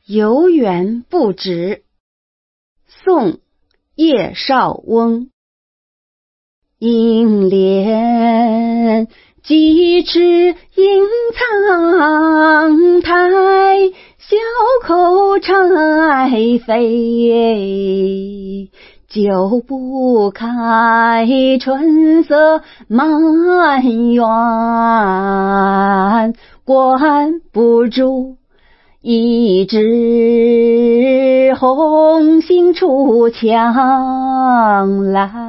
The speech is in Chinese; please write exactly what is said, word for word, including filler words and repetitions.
游园不值。宋·叶绍翁。应怜几尺隐藏台，小口柴扉，久不开，春色满园。关不住一枝红杏出墙来。